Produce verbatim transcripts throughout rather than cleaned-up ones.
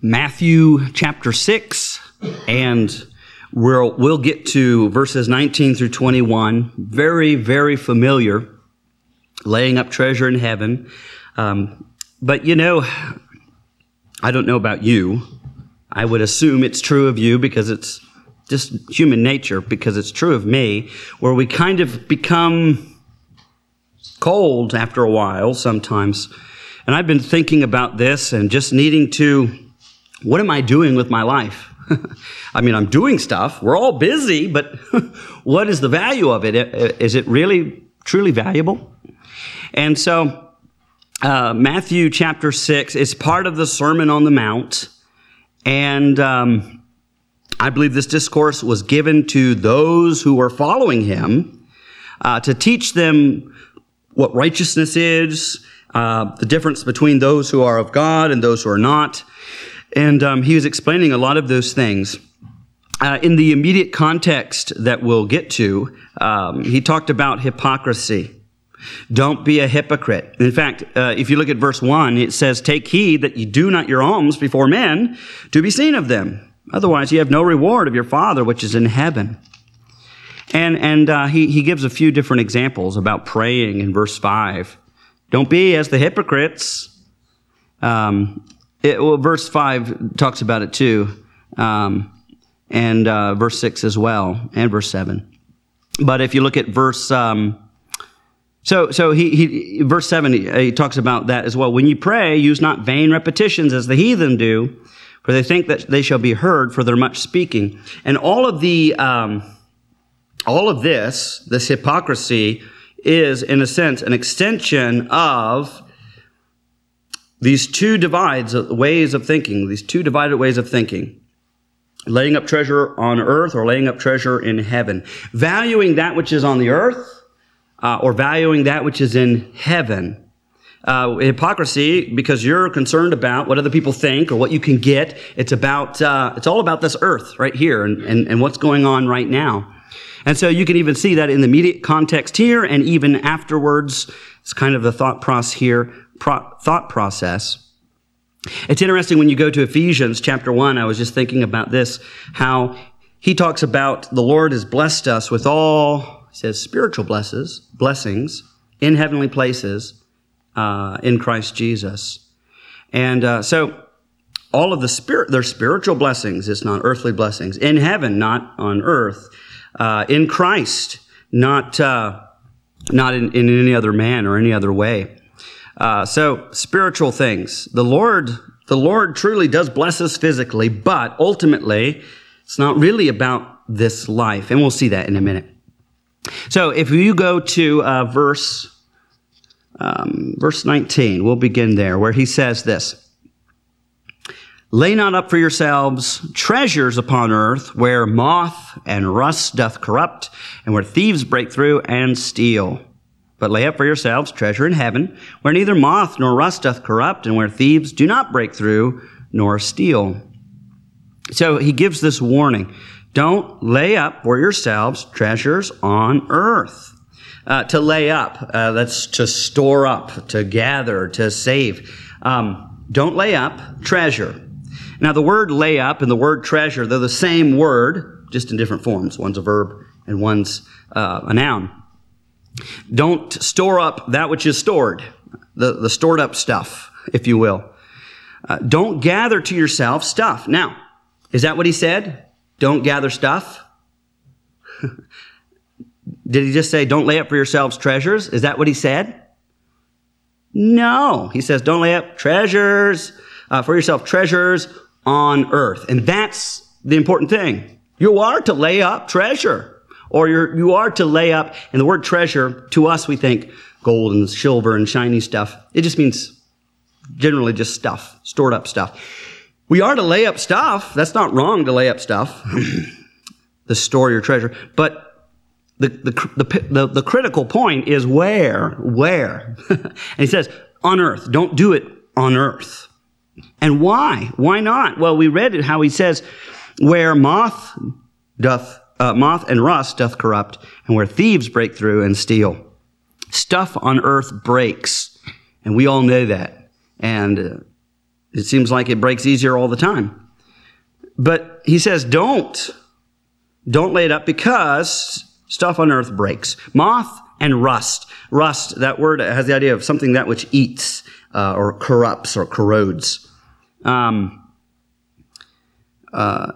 Matthew chapter six, and we'll, we'll get to verses nineteen through twenty-one. Very, very familiar, laying up treasure in heaven. Um, but, you know, I don't know about you. I would assume it's true of you because it's just human nature, because it's true of me, where we kind of become cold after a while sometimes. And I've been thinking about this and just needing to, what am I doing with my life? I mean, I'm doing stuff. We're all busy, but what is the value of it? Is it really, truly valuable? And so uh, Matthew chapter six is part of the Sermon on the Mount. And um, I believe this discourse was given to those who were following him uh, to teach them what righteousness is, uh, the difference between those who are of God and those who are not. And um, he was explaining a lot of those things. Uh, in the immediate context that we'll get to, um, he talked about hypocrisy. Don't be a hypocrite. In fact, uh, if you look at verse one, it says, "Take heed that you do not your alms before men to be seen of them. Otherwise, you have no reward of your Father which is in heaven." And and uh, he, he gives a few different examples about praying in verse five. Don't be as the hypocrites. Um, it, well, verse five talks about it too. Um, and uh, verse six as well, and verse seven. But if you look at verse... Um, So, so he, he, verse seven, he, he talks about that as well. "When you pray, use not vain repetitions as the heathen do, for they think that they shall be heard for their much speaking." And all of the, um, all of this, this hypocrisy, is in a sense an extension of these two divides, ways of thinking, these two divided ways of thinking. Laying up treasure on earth or laying up treasure in heaven. Valuing that which is on the earth, Uh, or valuing that which is in heaven. Uh, hypocrisy, because you're concerned about what other people think or what you can get. It's about, uh, it's all about this earth right here and, and, and what's going on right now. And so you can even see that in the immediate context here and even afterwards. It's kind of the thought process here, pro- thought process. It's interesting when you go to Ephesians chapter one, I was just thinking about this, how he talks about the Lord has blessed us with all, he says, spiritual blesses, blessings in heavenly places uh, in Christ Jesus. And uh, so all of the spirit, they're spiritual blessings. It's not earthly blessings. In heaven, not on earth. Uh, in Christ, not uh, not in, in any other man or any other way. Uh, so spiritual things. The Lord, the Lord truly does bless us physically, but ultimately, it's not really about this life. And we'll see that in a minute. So if you go to uh, verse um, verse nineteen, we'll begin there, where he says this: "Lay not up for yourselves treasures upon earth, where moth and rust doth corrupt, and where thieves break through and steal. But lay up for yourselves treasure in heaven, where neither moth nor rust doth corrupt, and where thieves do not break through nor steal." So he gives this warning. Don't lay up for yourselves treasures on earth. Uh, to lay up, uh, that's to store up, to gather, to save. Um, don't lay up treasure. Now, the word lay up and the word treasure, they're the same word, just in different forms. One's a verb and one's uh, a noun. Don't store up that which is stored, the, the stored up stuff, if you will. Uh, don't gather to yourself stuff. Now, is that what he said? Don't gather stuff? Did he just say, don't lay up for yourselves treasures? Is that what he said? No. He says, don't lay up treasures, uh, for yourself treasures on earth. And that's the important thing. You are to lay up treasure. Or you're, you are to lay up, and the word treasure, to us we think gold and silver and shiny stuff. It just means generally just stuff, stored up stuff. We are to lay up stuff. That's not wrong to lay up stuff, to store your treasure. But the, the, the, the, the critical point is where, where. And he says, on earth. Don't do it on earth. And why? Why not? Well, we read it how he says, where moth doth, uh, moth and rust doth corrupt, and where thieves break through and steal. Stuff on earth breaks. And we all know that. And uh, It seems like it breaks easier all the time. But he says, don't. Don't lay it up because stuff on earth breaks. Moth and rust. Rust, that word has the idea of something that which eats uh, or corrupts or corrodes. Um, uh,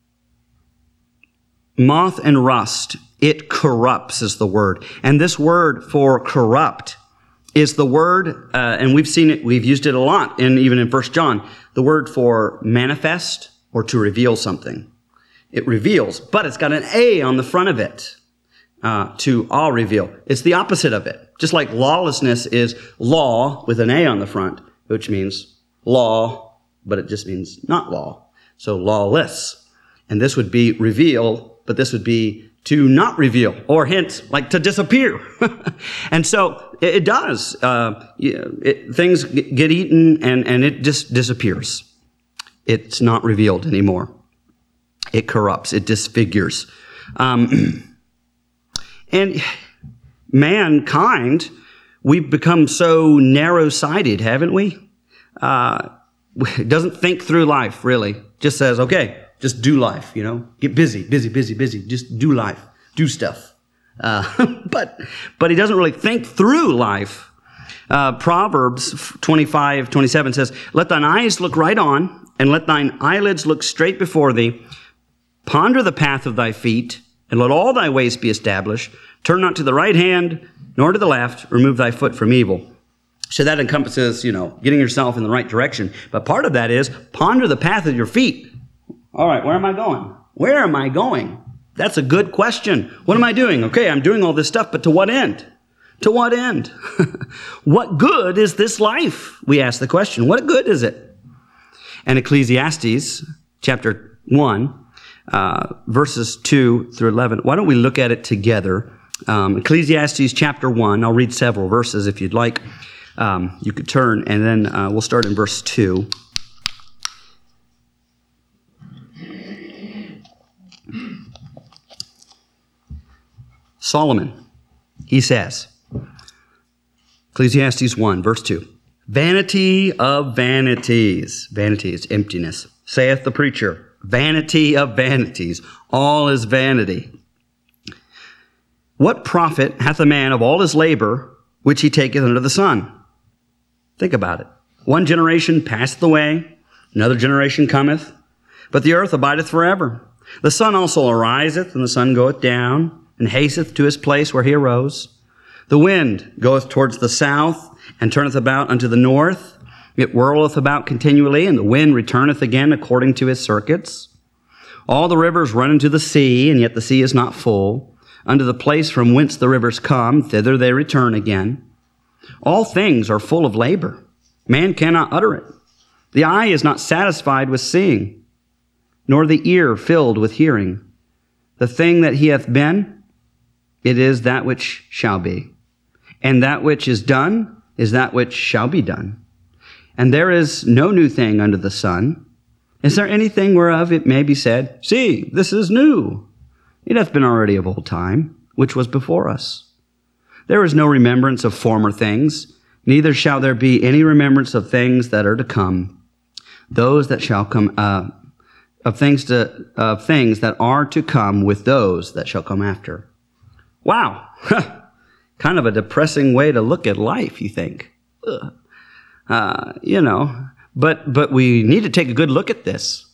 moth and rust, it corrupts is the word. And this word for corrupt is the word, uh, and we've seen it, we've used it a lot, in even in First John, the word for manifest or to reveal something. It reveals, but it's got an A on the front of it, uh, to all reveal. It's the opposite of it. Just like lawlessness is law with an A on the front, which means law, but it just means not law. So lawless. And this would be reveal, but this would be to not reveal, or hint, like to disappear. And so it, it does. Uh, it, things get eaten and, and it just disappears. It's not revealed anymore. It corrupts. It disfigures. Um, and mankind, we've become so narrow-sighted, haven't we? Uh, doesn't think through life, really. Just says, okay, just do life, you know. Get busy, busy, busy, busy. Just do life. Do stuff. Uh, but but he doesn't really think through life. Uh, Proverbs twenty-five, twenty-seven says, let thine eyes look right on, and let thine eyelids look straight before thee. Ponder the path of thy feet, and let all thy ways be established. Turn not to the right hand, nor to the left. Remove thy foot from evil. So that encompasses, you know, getting yourself in the right direction. But part of that is ponder the path of your feet. All right, where am I going? Where am I going? That's a good question. What am I doing? Okay, I'm doing all this stuff, but to what end? To what end? What good is this life? We ask the question. What good is it? And Ecclesiastes chapter one, uh, verses two through eleven. Why don't we look at it together? Um, Ecclesiastes chapter one. I'll read several verses if you'd like. Um, you could turn, and then uh, we'll start in verse two. Solomon, he says, Ecclesiastes one, verse two, vanity of vanities, vanity is emptiness, saith the preacher, vanity of vanities, all is vanity. What profit hath a man of all his labor which he taketh under the sun? Think about it. One generation passeth away, another generation cometh, but the earth abideth forever. The sun also ariseth, and the sun goeth down, and hasteth to his place where he arose. The wind goeth towards the south, and turneth about unto the north. It whirleth about continually, and the wind returneth again according to his circuits. All the rivers run into the sea, and yet the sea is not full. Unto the place from whence the rivers come, thither they return again. All things are full of labor. Man cannot utter it. The eye is not satisfied with seeing, nor the ear filled with hearing. The thing that he hath been, it is that which shall be. And that which is done is that which shall be done. And there is no new thing under the sun. Is there anything whereof it may be said, see, this is new? It hath been already of old time, which was before us. There is no remembrance of former things, neither shall there be any remembrance of things that are to come. Those that shall come, uh, of things to, of things that are to come with those that shall come after. Wow. Kind of a depressing way to look at life, you think. Uh, you know, but but we need to take a good look at this.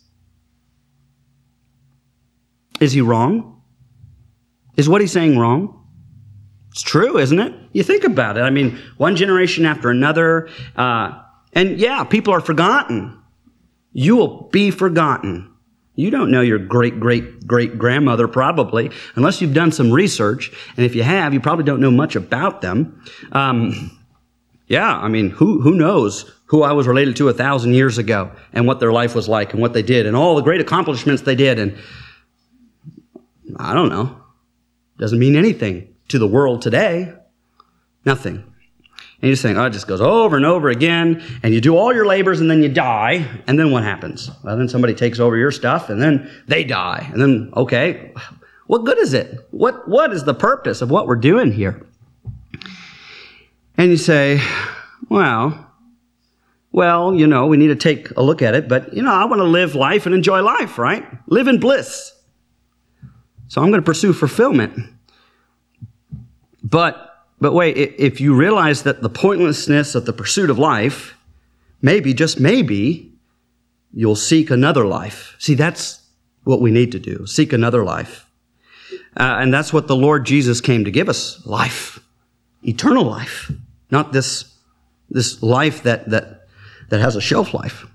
Is he wrong? Is what he's saying wrong? It's true, isn't it? You think about it. I mean, one generation after another. Uh, and yeah, people are forgotten. You will be forgotten. You don't know your great-great-great-grandmother probably, unless you've done some research. And if you have, you probably don't know much about them. Um, yeah, I mean, who who knows who I was related to a thousand years ago and what their life was like and what they did and all the great accomplishments they did. And I don't know. Doesn't mean anything to the world today. Nothing. And you just think, oh, it just goes over and over again, and you do all your labors, and then you die, and then what happens? Well, then somebody takes over your stuff, and then they die. And then, okay, what good is it? What What is the purpose of what we're doing here? And you say, well, Well, you know, we need to take a look at it, but, you know, I want to live life and enjoy life, right? Live in bliss. So I'm going to pursue fulfillment. But, but wait, if you realize that the pointlessness of the pursuit of life, maybe, just maybe, you'll seek another life. See, that's what we need to do, seek another life. Uh, and that's what the Lord Jesus came to give us, life, eternal life, not this, this life that, that, that has a shelf life.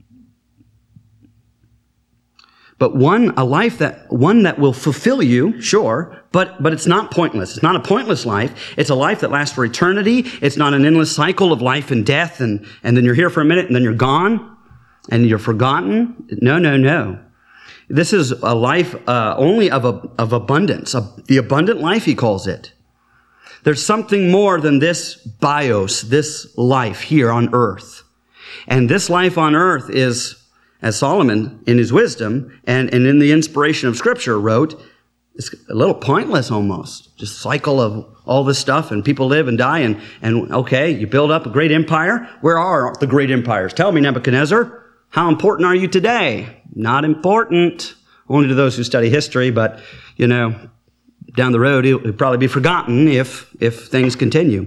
But one, a life that, one that will fulfill you, sure, but, but it's not pointless. It's not a pointless life. It's a life that lasts for eternity. It's not an endless cycle of life and death, and, and then you're here for a minute, and then you're gone, and you're forgotten. No, no, no. This is a life uh, only of, a, of abundance, a, the abundant life, he calls it. There's something more than this bios, this life here on earth. And this life on earth is, as Solomon in his wisdom and, and in the inspiration of Scripture wrote, it's a little pointless almost. Just a cycle of all this stuff, and people live and die, and, and okay, you build up a great empire. Where are the great empires? Tell me, Nebuchadnezzar, how important are you today? Not important, only to those who study history, but, you know, down the road, it'll probably be forgotten if, if things continue.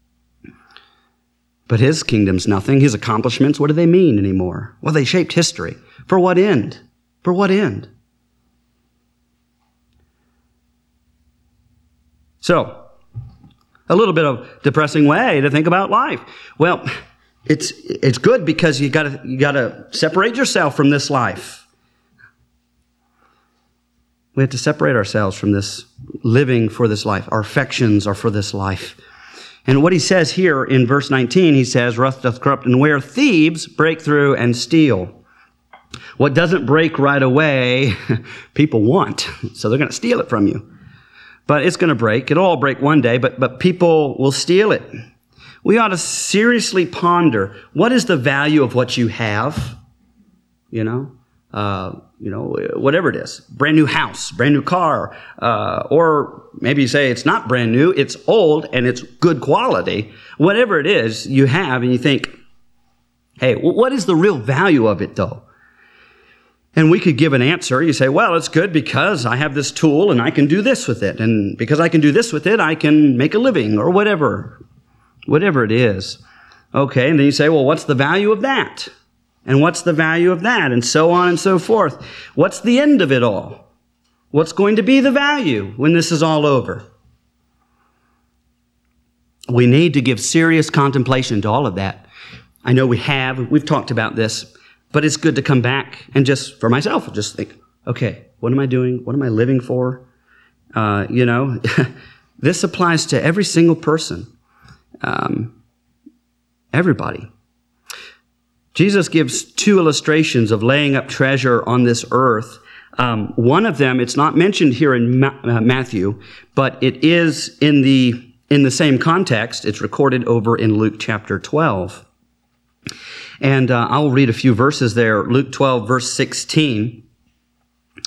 But his kingdom's nothing. His accomplishments, what do they mean anymore? Well, they shaped history. For what end? For what end? So, a little bit of depressing way to think about life. Well, it's it's good because you gotta you gotta separate yourself from this life. We have to separate ourselves from this living for this life. Our affections are for this life. And what he says here in verse nineteen, he says, "Wrath doth corrupt, and where thieves break through and steal." What doesn't break right away, people want. So they're going to steal it from you. But it's going to break. It'll all break one day, but, but people will steal it. We ought to seriously ponder, what is the value of what you have? You know, uh, you know, whatever it is. Brand new house, brand new car, uh, or maybe you say it's not brand new, it's old and it's good quality. Whatever it is you have, and you think, hey, what is the real value of it though? And we could give an answer. You say, well, it's good because I have this tool and I can do this with it. And because I can do this with it, I can make a living or whatever, whatever it is. Okay, and then you say, well, what's the value of that? And what's the value of that? And so on and so forth. What's the end of it all? What's going to be the value when this is all over? We need to give serious contemplation to all of that. I know we have. We've talked about this. But it's good to come back and just, for myself, just think, okay, what am I doing? What am I living for? Uh, you know, this applies to every single person, um, everybody. Jesus gives two illustrations of laying up treasure on this earth. Um, one of them, it's not mentioned here in Ma- uh, Matthew, but it is in the in the same context. It's recorded over in Luke chapter twelve. And uh, I'll read a few verses there. Luke twelve, verse sixteen. It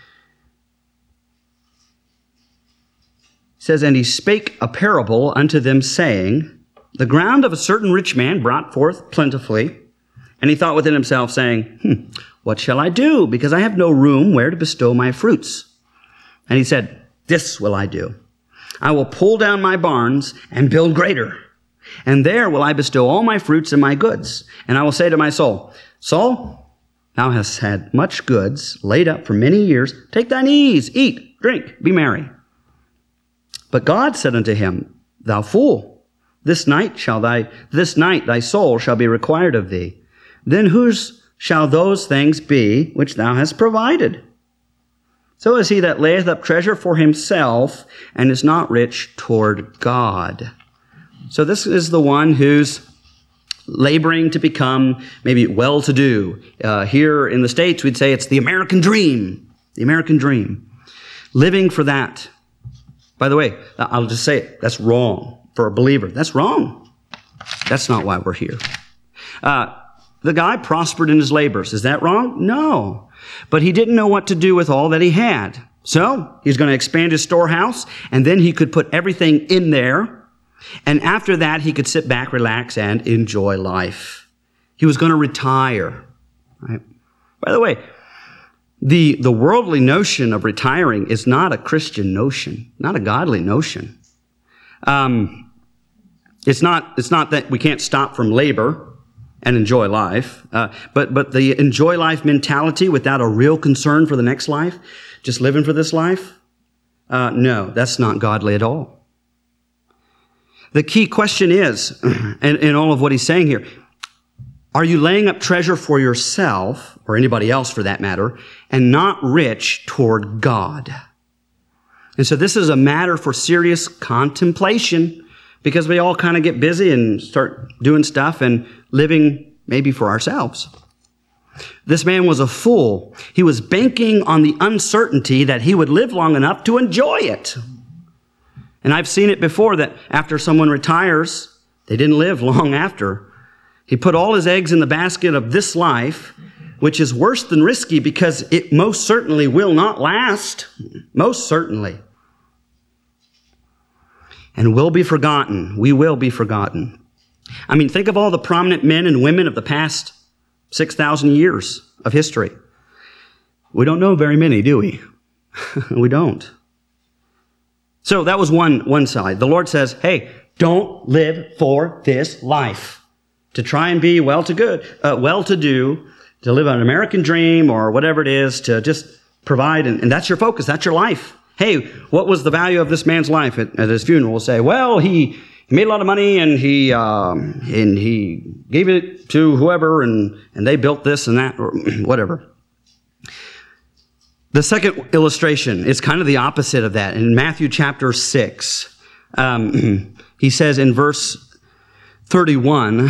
says, "And he spake a parable unto them, saying, The ground of a certain rich man brought forth plentifully. And he thought within himself, saying, hmm, What shall I do? Because I have no room where to bestow my fruits. And he said, This will I do. I will pull down my barns and build greater. And there will I bestow all my fruits and my goods. And I will say to my soul, Soul, thou hast had much goods laid up for many years. Take thine ease, eat, drink, be merry. But God said unto him, Thou fool, this night shall thy this night thy soul shall be required of thee. Then whose shall those things be which thou hast provided? So is he that layeth up treasure for himself, and is not rich toward God." So this is the one who's laboring to become maybe well-to-do. Uh, here in the States, we'd say it's the American dream. The American dream. Living for that. By the way, I'll just say it. That's wrong for a believer. That's wrong. That's not why we're here. Uh, the guy prospered in his labors. Is that wrong? No. But he didn't know what to do with all that he had. So he's going to expand his storehouse, and then he could put everything in there. And after that, he could sit back, relax, and enjoy life. He was going to retire. Right? By the way, the, the worldly notion of retiring is not a Christian notion, not a godly notion. Um, it's not, it's not that we can't stop from labor and enjoy life, uh, but, but the enjoy life mentality without a real concern for the next life, just living for this life, uh, no, that's not godly at all. The key question is, in, in all of what he's saying here, are you laying up treasure for yourself, or anybody else for that matter, and not rich toward God? And so this is a matter for serious contemplation, because we all kind of get busy and start doing stuff and living maybe for ourselves. This man was a fool. He was banking on the uncertainty that he would live long enough to enjoy it. And I've seen it before that after someone retires, they didn't live long after. He put all his eggs in the basket of this life, which is worse than risky because it most certainly will not last. Most certainly. And will be forgotten. We will be forgotten. I mean, think of all the prominent men and women of the past six thousand years of history. We don't know very many, do we? We don't. So that was one, one side. The Lord says, hey, don't live for this life. To try and be well-to-good, uh, well-to-do, to live an American dream or whatever it is, to just provide, and, and that's your focus, that's your life. Hey, what was the value of this man's life at, at his funeral? We'll say, well, he, he made a lot of money and he um, and he gave it to whoever and, and they built this and that or whatever. The second illustration is kind of the opposite of that. In Matthew chapter six, um, he says in verse thirty-one,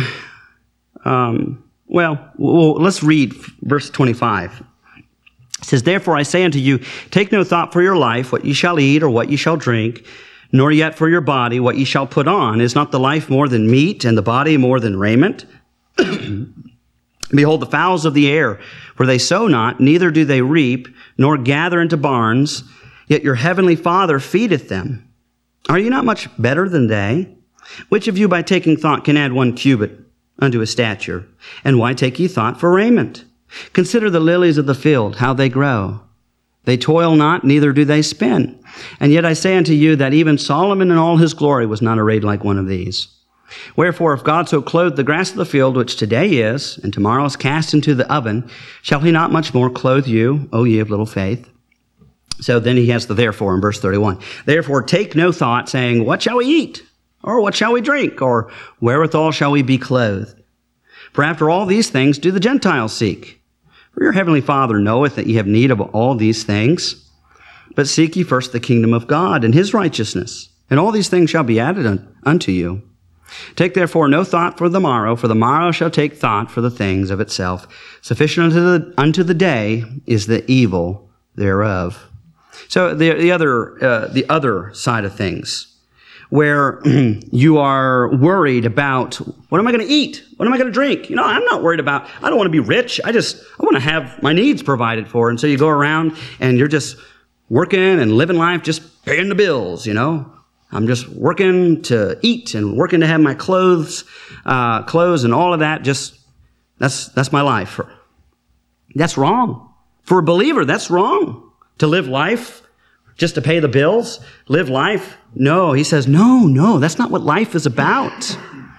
um, well, well, let's read verse twenty-five. It says, therefore I say unto you, take no thought for your life, what ye shall eat or what ye shall drink, nor yet for your body, what ye shall put on. Is not the life more than meat, and the body more than raiment? Behold, the fowls of the air, for they sow not, neither do they reap, nor gather into barns, yet your heavenly Father feedeth them. Are you not much better than they? Which of you by taking thought can add one cubit unto his stature? And why take ye thought for raiment? Consider the lilies of the field, how they grow. They toil not, neither do they spin. And yet I say unto you that even Solomon in all his glory was not arrayed like one of these. Wherefore, if God so clothed the grass of the field, which today is, and tomorrow is cast into the oven, shall he not much more clothe you, O ye of little faith? So then he has the therefore in verse thirty-one. Therefore take no thought, saying, what shall we eat? Or what shall we drink? Or wherewithal shall we be clothed? For after all these things do the Gentiles seek. For your heavenly Father knoweth that ye have need of all these things. But seek ye first the kingdom of God and his righteousness, and all these things shall be added un- unto you. Take therefore no thought for the morrow, for the morrow shall take thought for the things of itself. Sufficient unto the, unto the day is the evil thereof. So the, the other uh, the other side of things, where you are worried about, what am I going to eat? What am I going to drink? You know, I'm not worried about, I don't want to be rich. I just, I want to have my needs provided for. And so you go around and you're just working and living life, just paying the bills, you know. I'm just working to eat and working to have my clothes, uh, clothes and all of that. Just, that's, that's my life. That's wrong. For a believer, that's wrong. To live life just to pay the bills, live life. No, he says, no, no, that's not what life is about.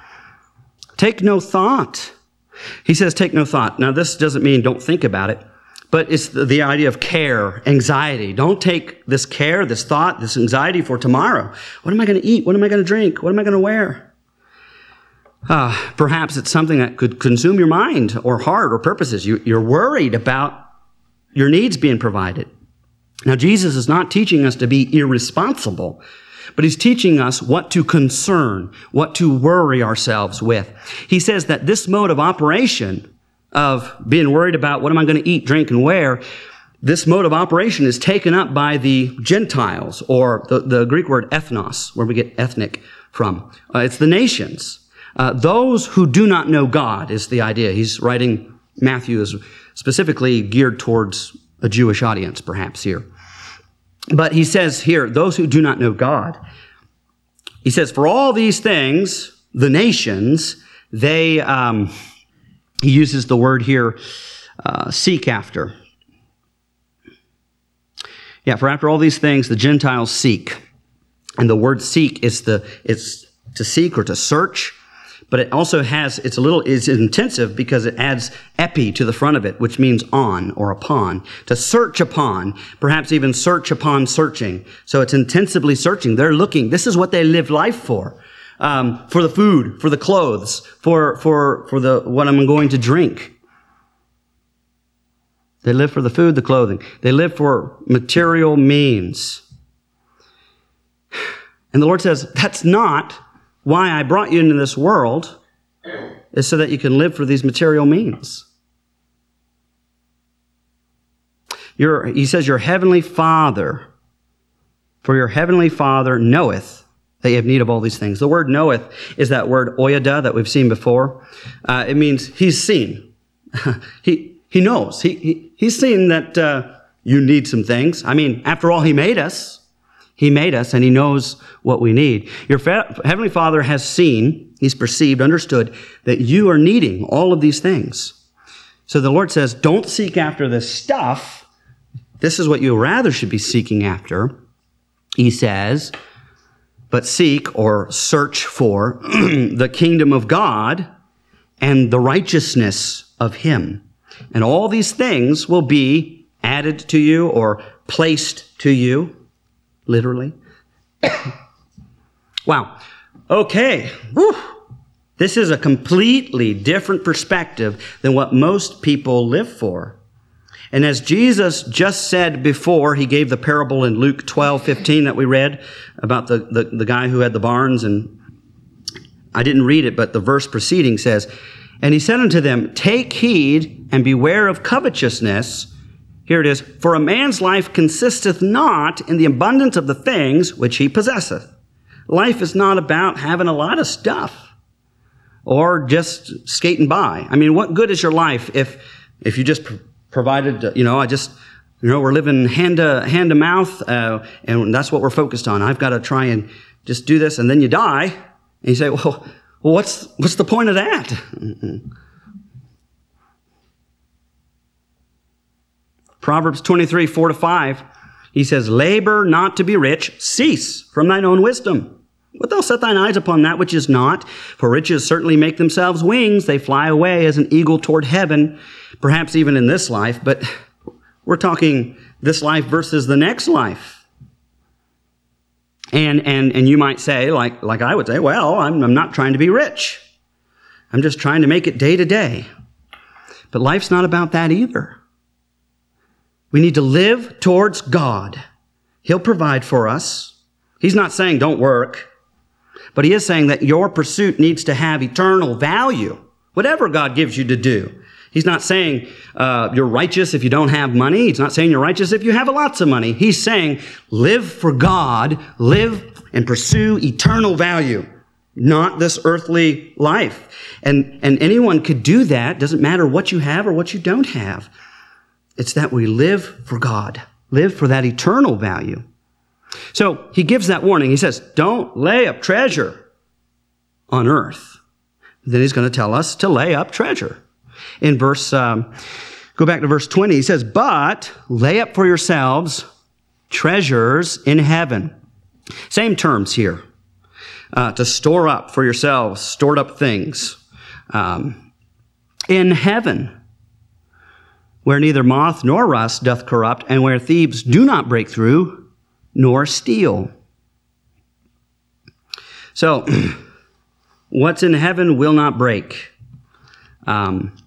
Take no thought. He says, take no thought. Now, this doesn't mean don't think about it, but it's the, the idea of care, anxiety. Don't take this care, this thought, this anxiety for tomorrow. What am I going to eat? What am I going to drink? What am I going to wear? Uh, perhaps it's something that could consume your mind or heart or purposes. You, you're worried about your needs being provided. Now, Jesus is not teaching us to be irresponsible, but he's teaching us what to concern, what to worry ourselves with. He says that this mode of operation of being worried about what am I going to eat, drink, and wear, this mode of operation is taken up by the Gentiles, or the, the Greek word ethnos, where we get ethnic from. Uh, it's the nations. Uh, those who do not know God is the idea. He's writing, Matthew is specifically geared towards a Jewish audience, perhaps here. But he says here, those who do not know God. He says, for all these things, the nations, they um, he uses the word here, uh, seek after. Yeah, for after all these things, the Gentiles seek. And the word seek is the, it's to seek or to search, but it also has, it's a little, it's intensive because it adds epi to the front of it, which means on or upon. To search upon, perhaps even search upon searching. So it's intensively searching. They're looking. This is what they live life for. Um, for the food, for the clothes, for, for, for the, what I'm going to drink. They live for the food, the clothing. They live for material means. And the Lord says, that's not why I brought you into this world, is so that you can live for these material means. Your, he says, your heavenly Father, for your heavenly Father knoweth that you have need of all these things. The word knoweth is that word oyada that we've seen before. Uh, it means he's seen. he he knows. He, he He's seen that uh, you need some things. I mean, after all, he made us. He made us, and he knows what we need. Your fa- Heavenly Father has seen, he's perceived, understood, that you are needing all of these things. So the Lord says, don't seek after this stuff. This is what you rather should be seeking after. He says, but seek or search for the kingdom of God and the righteousness of him. And all these things will be added to you or placed to you. Literally. Wow. Okay. Whew. This is a completely different perspective than what most people live for. And as Jesus just said before, he gave the parable in Luke twelve fifteen that we read about the, the, the guy who had the barns. And I didn't read it, but the verse preceding says, and he said unto them, take heed and beware of covetousness. Here it is. For a man's life consisteth not in the abundance of the things which he possesseth. Life is not about having a lot of stuff or just skating by. I mean, what good is your life if if you just pr- provided, you know, I just, you know, we're living hand to, hand to mouth, uh, and that's what we're focused on. I've got to try and just do this, and then you die, and you say, well, well what's what's the point of that? Mm-mm. Proverbs twenty-three, four to five, he says, labor not to be rich, cease from thine own wisdom. Wilt thou set thine eyes upon that which is not? For riches certainly make themselves wings. They fly away as an eagle toward heaven, perhaps even in this life, but we're talking this life versus the next life. And and and you might say, like, like I would say, well, I'm, I'm not trying to be rich. I'm just trying to make it day to day. But life's not about that either. We need to live towards God. He'll provide for us. He's not saying don't work, but he is saying that your pursuit needs to have eternal value, whatever God gives you to do. He's not saying uh, you're righteous if you don't have money. He's not saying you're righteous if you have lots of money. He's saying live for God, live and pursue eternal value, not this earthly life. And, and anyone could do that. Doesn't matter what you have or what you don't have. It's that we live for God, live for that eternal value. So he gives that warning. He says, don't lay up treasure on earth. Then he's going to tell us to lay up treasure. In verse, um, go back to verse twenty, he says, but lay up for yourselves treasures in heaven. Same terms here. Uh, to store up for yourselves, stored up things. Um, in heaven, where neither moth nor rust doth corrupt, and where thieves do not break through, nor steal. So, what's in heaven will not break. Um,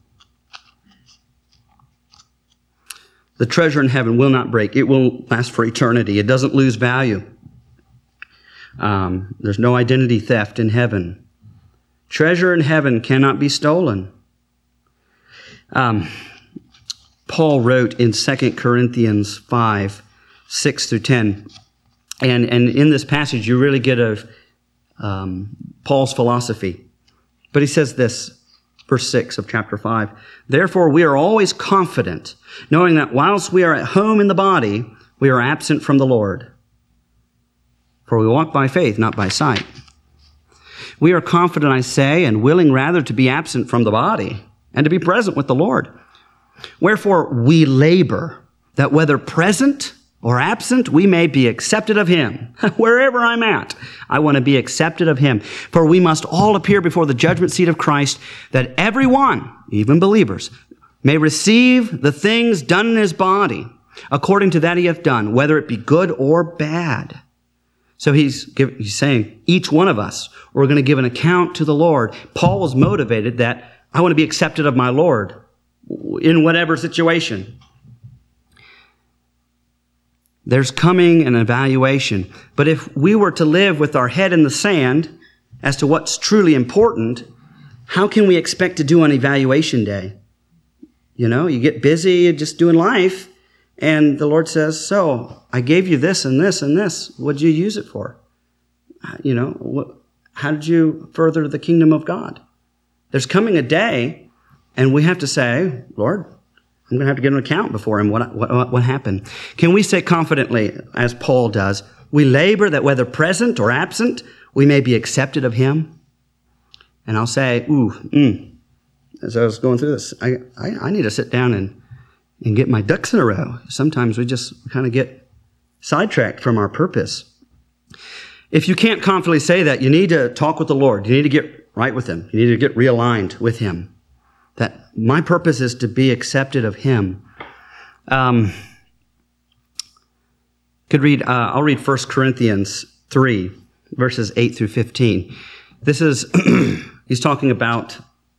the treasure in heaven will not break. It will last for eternity. It doesn't lose value. Um, there's no identity theft in heaven. Treasure in heaven cannot be stolen. Um, Paul wrote in Second Corinthians five, six through ten. And, and in this passage, you really get a um, Paul's philosophy. But he says this, verse six of chapter five. Therefore, we are always confident, knowing that whilst we are at home in the body, we are absent from the Lord. For we walk by faith, not by sight. We are confident, I say, and willing rather to be absent from the body and to be present with the Lord. Wherefore we labor, that whether present or absent, we may be accepted of him. Wherever I'm at, I want to be accepted of him. For we must all appear before the judgment seat of Christ, that everyone, even believers, may receive the things done in his body, according to that he hath done, whether it be good or bad. So he's, give, he's saying, each one of us, we're going to give an account to the Lord. Paul was motivated that I want to be accepted of my Lord in whatever situation. There's coming an evaluation. But if we were to live with our head in the sand as to what's truly important, how can we expect to do on evaluation day? You know, you get busy just doing life, and the Lord says, so, I gave you this and this and this. What did you use it for? You know, what, how did you further the kingdom of God? There's coming a day, and we have to say, Lord, I'm going to have to give an account before him. What, what, what happened? Can we say confidently, as Paul does, we labor that whether present or absent, we may be accepted of him? And I'll say, ooh, mm, as I was going through this, I, I, I need to sit down and, and get my ducks in a row. Sometimes we just kind of get sidetracked from our purpose. If you can't confidently say that, you need to talk with the Lord. You need to get right with him. You need to get realigned with him. That my purpose is to be accepted of him. Um, could read. Uh, I'll read First Corinthians three, verses eight through fifteen. This is he's talking about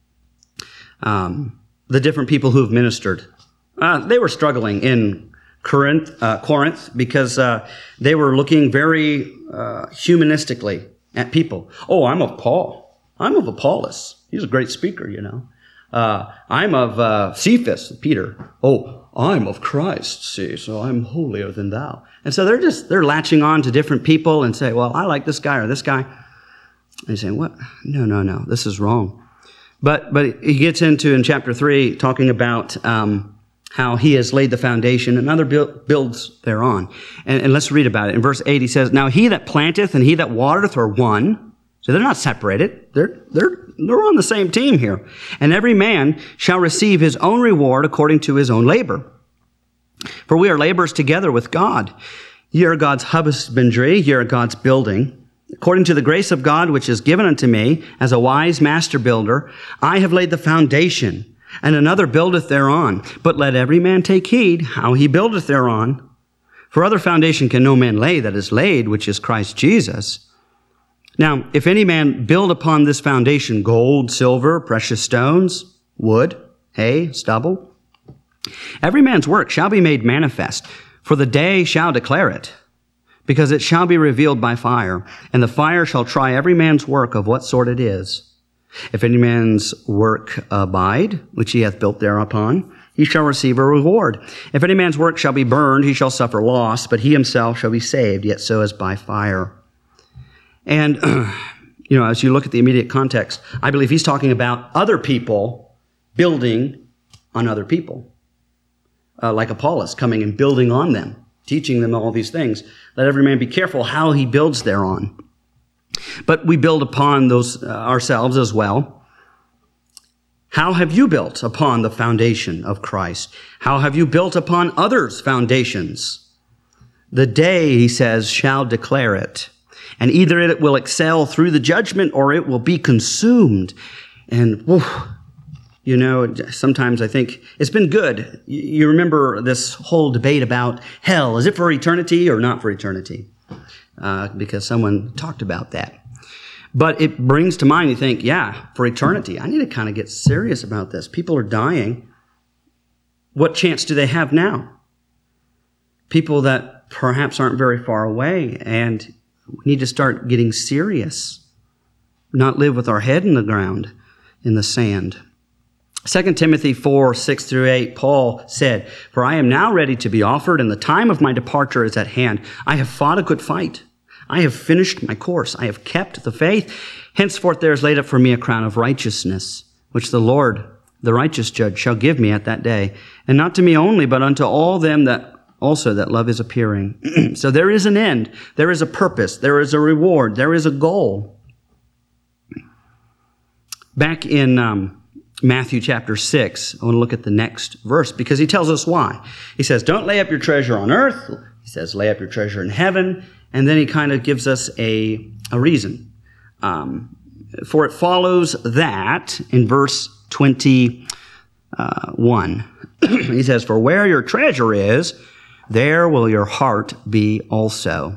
um, the different people who have ministered. Uh, they were struggling in Corinth, uh, Corinth because uh, they were looking very uh, humanistically at people. Oh, I'm of Paul. I'm of Apollos. He's a great speaker, you know. Uh, I'm of uh, Cephas, Peter. Oh, I'm of Christ, see, so I'm holier than thou. And so they're just, they're latching on to different people and say, well, I like this guy or this guy. And he's saying, what? No, no, no, this is wrong. But but he gets into, in chapter three, talking about um, how he has laid the foundation and other build, builds thereon. And, and let's read about it. In verse eight, he says, now he that planteth and he that watereth are one. So they're not separated. They're, they're, they're on the same team here. And every man shall receive his own reward according to his own labor. For we are laborers together with God. Ye are God's husbandry, ye are God's building. According to the grace of God which is given unto me, as a wise master builder, I have laid the foundation, and another buildeth thereon. But let every man take heed how he buildeth thereon. For other foundation can no man lay that is laid, which is Christ Jesus. Now, if any man build upon this foundation gold, silver, precious stones, wood, hay, stubble, every man's work shall be made manifest, for the day shall declare it, because it shall be revealed by fire, and the fire shall try every man's work of what sort it is. If any man's work abide, which he hath built thereupon, he shall receive a reward. If any man's work shall be burned, he shall suffer loss, but he himself shall be saved, yet so as by fire. And, you know, as you look at the immediate context, I believe he's talking about other people building on other people. Uh, like Apollos coming and building on them, teaching them all these things. Let every man be careful how he builds thereon. But we build upon those uh, ourselves as well. How have you built upon the foundation of Christ? How have you built upon others' foundations? The day, he says, shall declare it. And either it will excel through the judgment or it will be consumed. And, whew, you know, sometimes I think it's been good. You remember this whole debate about hell. Is it for eternity or not for eternity? Uh, because someone talked about that. But it brings to mind, you think, yeah, for eternity. I need to kind of get serious about this. People are dying. What chance do they have now? People that perhaps aren't very far away, and we need to start getting serious, not live with our head in the ground, in the sand. Second Timothy four, six through eight, Paul said, for I am now ready to be offered, and the time of my departure is at hand. I have fought a good fight. I have finished my course. I have kept the faith. Henceforth there is laid up for me a crown of righteousness, which the Lord, the righteous judge, shall give me at that day. And not to me only, but unto all them that also that love is appearing. So there is an end. There is a purpose. There is a reward. There is a goal. Back in um, Matthew chapter six. I want to look at the next verse because he tells us why. He says, don't lay up your treasure on earth. He says, lay up your treasure in heaven. And then he kind of gives us a, a reason. Um, for it follows that in verse twenty-one. He says, for where your treasure is, there will your heart be also.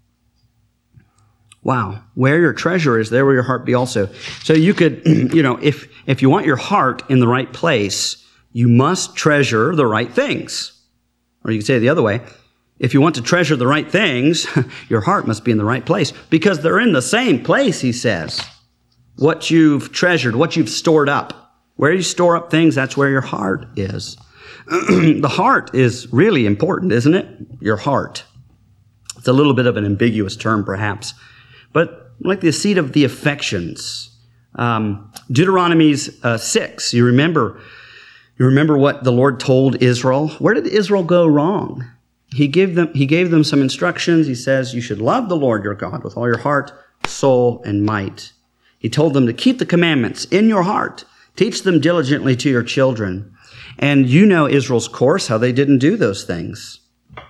Wow. Where your treasure is, there will your heart be also. So you could, you know, if, if you want your heart in the right place, you must treasure the right things. Or you could say it the other way. If you want to treasure the right things, your heart must be in the right place because they're in the same place, he says. What you've treasured, what you've stored up. Where you store up things, that's where your heart is. The heart is really important, isn't it? Your heart. It's a little bit of an ambiguous term, perhaps. But like the seat of the affections. Um, Deuteronomy's uh, six, you remember, you remember what the Lord told Israel? Where did Israel go wrong? He gave them, he gave them some instructions. He says, you should love the Lord your God with all your heart, soul, and might. He told them to keep the commandments in your heart. Teach them diligently to your children. And you know Israel's course, how they didn't do those things.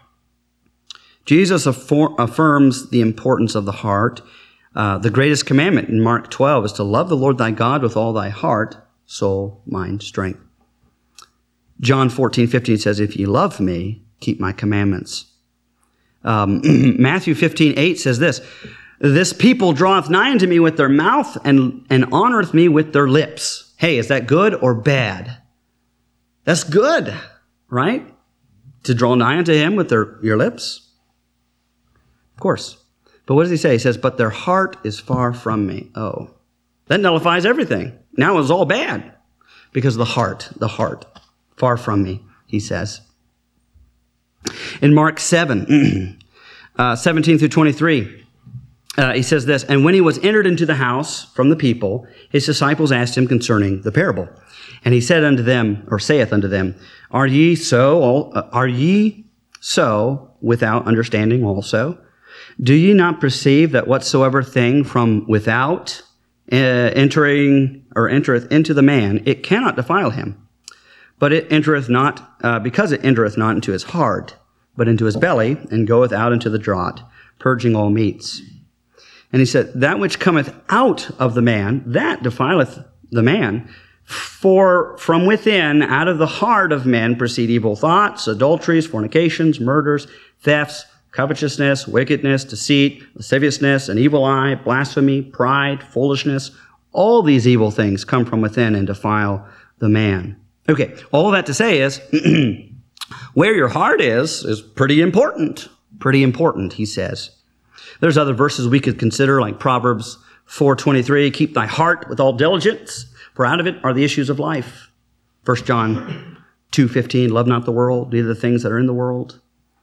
Jesus affirms the importance of the heart. Uh, the greatest commandment in Mark twelve is to love the Lord thy God with all thy heart, soul, mind, strength. John fourteen fifteen says, if ye love me, keep my commandments. Um, Matthew fifteen eight says this, this people draweth nigh unto me with their mouth and, and honoreth me with their lips. Hey, is that good or bad? That's good, right? To draw nigh unto him with their, your lips. Of course. But what does he say? He says, but their heart is far from me. Oh, that nullifies everything. Now it's all bad because of the heart, the heart, far from me, he says. In Mark seven, uh, seventeen through twenty-three, uh, he says this, and when he was entered into the house from the people, his disciples asked him concerning the parable. And he said unto them, or saith unto them, are ye so, uh, are ye so without understanding also? Do ye not perceive that whatsoever thing from without uh, entering or entereth into the man, it cannot defile him? But it entereth not, uh, because it entereth not into his heart, but into his belly, and goeth out into the draught, purging all meats. And he said, that which cometh out of the man, that defileth the man. For from within, out of the heart of men, proceed evil thoughts, adulteries, fornications, murders, thefts, covetousness, wickedness, deceit, lasciviousness, an evil eye, blasphemy, pride, foolishness. All these evil things come from within and defile the man. Okay, all that to say is, where your heart is, is pretty important. Pretty important, he says. There's other verses we could consider, like Proverbs four twenty-three, keep thy heart with all diligence, for out of it are the issues of life. First John two fifteen, love not the world, neither the things that are in the world.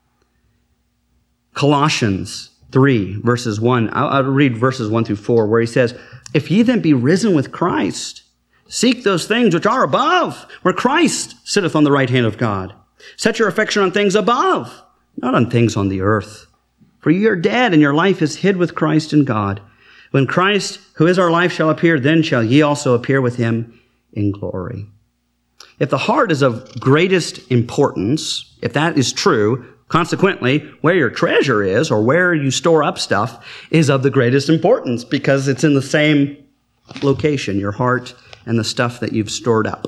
Colossians three, verses one, I'll, I'll read verses one through four, where he says, if ye then be risen with Christ, seek those things which are above, where Christ sitteth on the right hand of God. Set your affection on things above, not on things on the earth. For ye are dead, and your life is hid with Christ in God. When Christ, who is our life, shall appear, then shall ye also appear with him in glory. If the heart is of greatest importance, if that is true, consequently, where your treasure is, or where you store up stuff, is of the greatest importance, because it's in the same location, your heart and the stuff that you've stored up.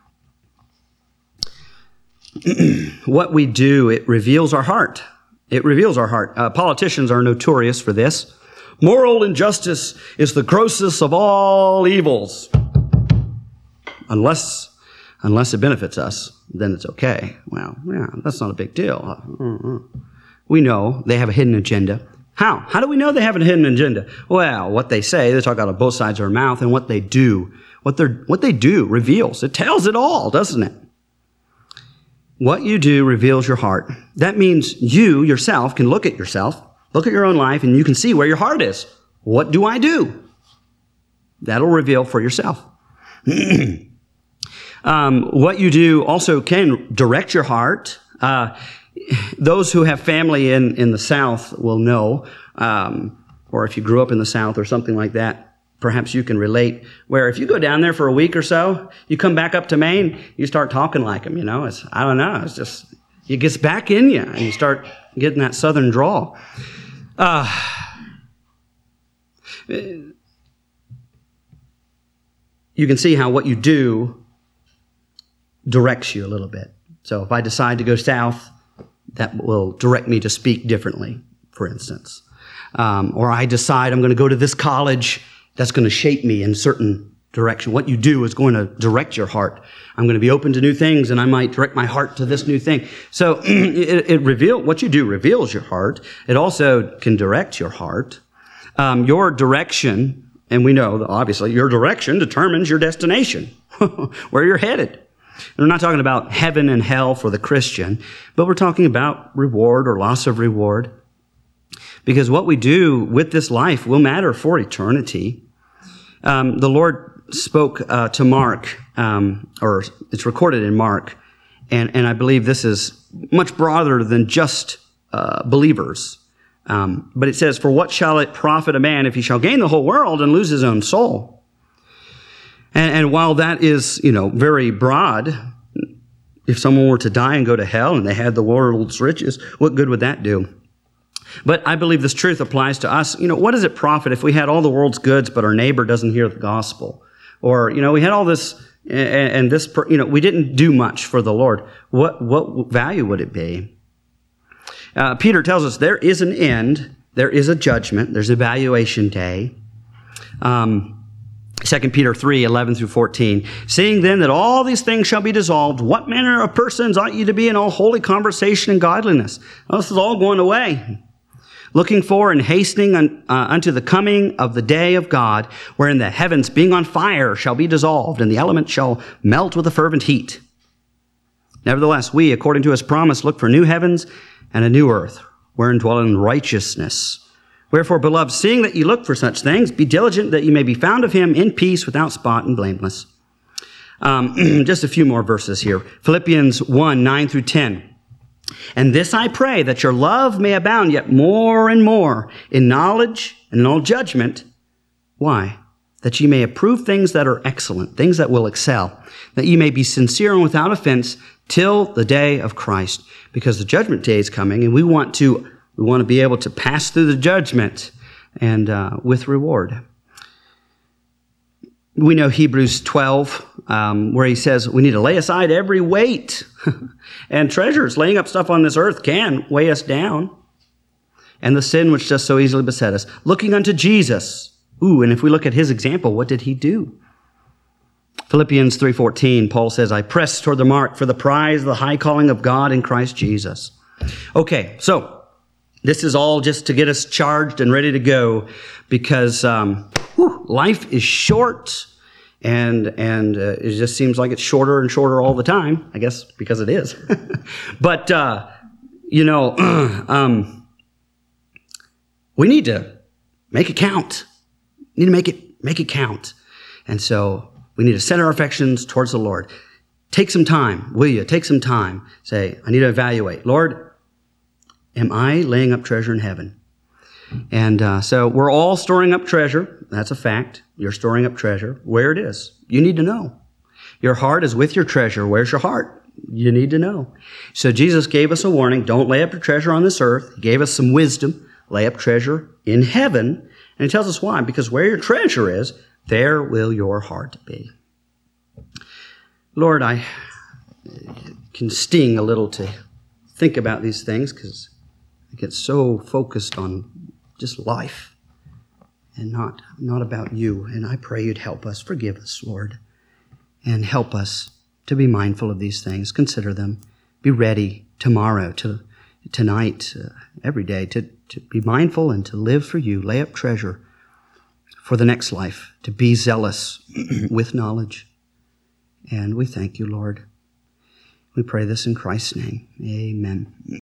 What we do, it reveals our heart. It reveals our heart. Uh, politicians are notorious for this. Moral injustice is the grossest of all evils. Unless, unless it benefits us, then it's okay. Well, yeah, that's not a big deal. Uh-uh. We know they have a hidden agenda. How? How do we know they have a hidden agenda? Well, what they say, they talk out of both sides of their mouth, and what they do, what they what they do reveals. It tells it all, doesn't it? What you do reveals your heart. That means you yourself can look at yourself, look at your own life, and you can see where your heart is. What do I do? That'll reveal for yourself. um, what you do also can direct your heart. Uh, those who have family in, in the South will know, um, or if you grew up in the South or something like that, perhaps you can relate, where if you go down there for a week or so, you come back up to Maine, you start talking like them, you know. It's, I don't know, it's just, it gets back in you, and you start getting that southern drawl. Uh, you can see how what you do directs you a little bit. So if I decide to go south, that will direct me to speak differently, for instance. Um, or I decide I'm going to go to this college, that's going to shape me in a certain direction. What you do is going to direct your heart. I'm going to be open to new things, and I might direct my heart to this new thing. So it, it reveal what you do reveals your heart. It also can direct your heart. Um, your direction, and we know that obviously your direction determines your destination, where you're headed. And we're not talking about heaven and hell for the Christian, but we're talking about reward or loss of reward. Because what we do with this life will matter for eternity. Um, the Lord spoke uh, to Mark, um, or it's recorded in Mark, and, and I believe this is much broader than just uh, believers. Um, but it says, "For what shall it profit a man if he shall gain the whole world and lose his own soul?" And, and while that is, you know, very broad, if someone were to die and go to hell and they had the world's riches, what good would that do? But I believe this truth applies to us. You know, what does it profit if we had all the world's goods, but our neighbor doesn't hear the gospel? Or, you know, we had all this, and, and this, you know, we didn't do much for the Lord. What, what value would it be? Uh, Peter tells us there is an end. There is a judgment. There's evaluation day. Um, Second Peter three, eleven through fourteen. "Seeing then that all these things shall be dissolved, what manner of persons ought ye to be in all holy conversation and godliness?" Well, this is all going away. "Looking for and hastening un, uh, unto the coming of the day of God, wherein the heavens being on fire shall be dissolved, and the elements shall melt with a fervent heat. Nevertheless, we, according to his promise, look for new heavens and a new earth, wherein dwelleth righteousness. Wherefore, beloved, seeing that ye look for such things, be diligent that ye may be found of him in peace, without spot and blameless." Um, just a few more verses here. Philippians one, nine through ten. "And this I pray, that your love may abound yet more and more in knowledge and in all judgment." Why? "That ye may approve things that are excellent, things that will excel, that ye may be sincere and without offense till the day of Christ." Because the judgment day is coming, and we want to we want to be able to pass through the judgment and uh, with reward. We know Hebrews twelve, um, where he says we need to lay aside every weight and treasures. Laying up stuff on this earth can weigh us down, and the sin which does so easily beset us. Looking unto Jesus. Ooh, and if we look at his example, what did he do? Philippians three fourteen, Paul says, "I press toward the mark for the prize of the high calling of God in Christ Jesus." Okay, so this is all just to get us charged and ready to go, because um, whew, life is short, and and uh, it just seems like it's shorter and shorter all the time. I guess because it is. But uh, you know, um, we need to make it count. We need to make it make it count, and so we need to set our affections towards the Lord. Take some time, will you? Take some time. Say, I need to evaluate. Lord, am I laying up treasure in heaven? And uh, so we're all storing up treasure. That's a fact. You're storing up treasure. Where it is, you need to know. Your heart is with your treasure. Where's your heart? You need to know. So Jesus gave us a warning. Don't lay up your treasure on this earth. He gave us some wisdom. Lay up treasure in heaven. And he tells us why. Because where your treasure is, there will your heart be. Lord, I can sting a little to think about these things, because I get so focused on just life and not, not about you. And I pray you'd help us. Forgive us, Lord, and help us to be mindful of these things. Consider them. Be ready tomorrow, to tonight, uh, every day, to, to be mindful and to live for you. Lay up treasure for the next life, to be zealous with knowledge. And we thank you, Lord. We pray this in Christ's name. Amen.